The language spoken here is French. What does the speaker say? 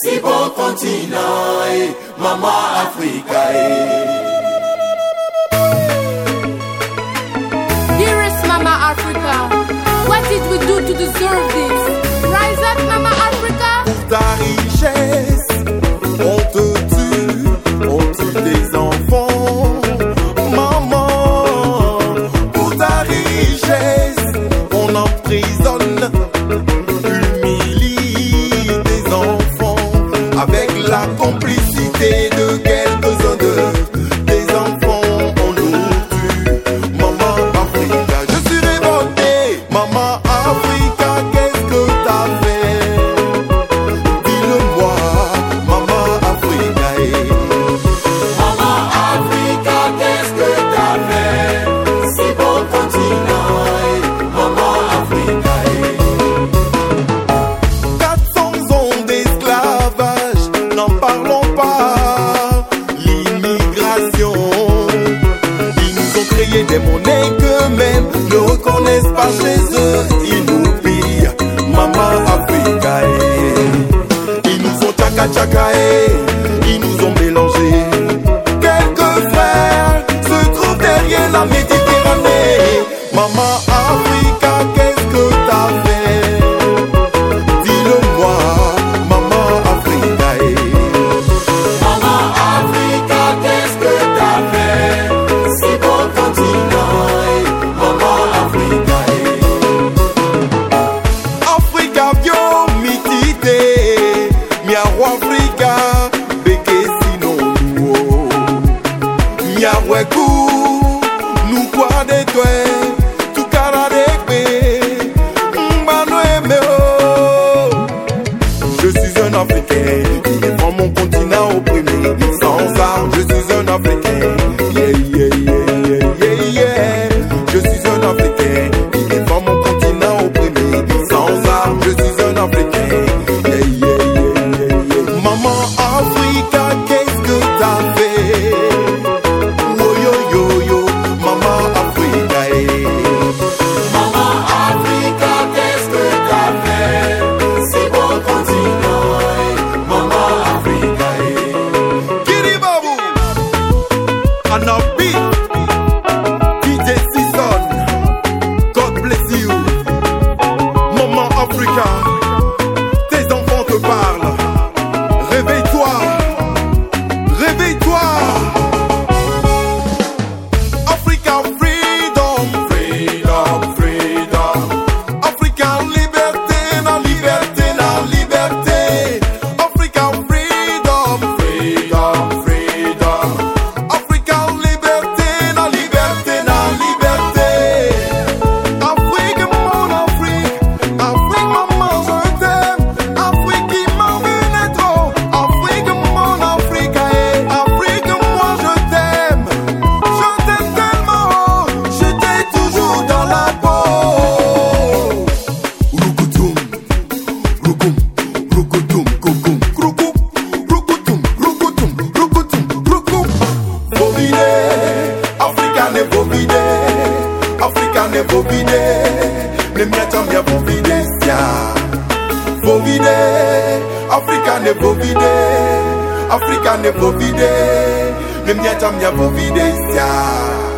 si beau continent, Maman Africa. Dearest Mama Africa, what did we do to deserve this? Rise up, Mama Africa. Pour ta richesse, on te tue, on tue tes enfants. Maman, pour ta richesse, on emprisonne, humilie tes enfants avec la complicité de quelques-uns de tes enfants. On nous tue, Maman Africa. Je suis révolté, Maman Africa, qu'est-ce que t'as fait? Dis-le-moi, Maman Africa. Maman Africa, qu'est-ce que t'as fait? Si beau continent, Maman Africa. 400 ans d'esclavage, n'en parlons pas. L'immigration, ils nous ont créé des monnaies qu'eux-mêmes ne reconnaissent pas chez eux. Ils nous pillent, Maman Africa. Ils nous ont tchaka-tchaka, ils nous ont mélangés. Quelques frères se trouvent derrière la Méditerranée. Maman Africa, qu'est-ce que t'as fait? Dis-le-moi, Maman Africa. Maman Africa, qu'est-ce que t'as fait? Si beau continent, Maman Africa. Africa vio mitite, miaro Africa, beke sino nuo. Miaweku, nous quoi de toi, tout cara de pe, mbano emeo. Je suis un Africain, qui défend mon continent opprimé, sans armes, je suis un Africain. Yeah, yeah, yeah, yeah, yeah, yeah. Je suis un Africain, qui défend mon continent opprimé, sans armes, je suis un Africain. Yeah, yeah, yeah, yeah, yeah. Maman Africa, qu'est-ce que t'as fait? Oh yo yo yo, Maman Africa. Maman Africa, qu'est-ce que t'as fait? Si beau continent, Maman Africa. Kiri Babu, Anabi, DJ Season, God bless you. Maman Africa, tes enfants te parlent. Réveille-toi, réveille-toi. Africa freedom, freedom, freedom. Africa liberté, la liberté, la liberté. Africa freedom, freedom, freedom. Africa liberté, la liberté, la liberté. Afrique, mon Afrique, Afrique, maman, je t'aime. Afrique qui m'a ruiné trop. Afrique, mon Afrique, Afrique, moi je t'aime. Je t'aime tellement, je t'ai toujours dans la peau. Rukutum, rukum, rukutum, kukum, rukum, rukutum, rukutum, rukutum, rukum. Bovide, Africa ne bovide, Africa ne bovide, ne miata mia bovide sia. Bovide, Africa ne bovide, Africa ne bovide, ne miata mia bovide sia.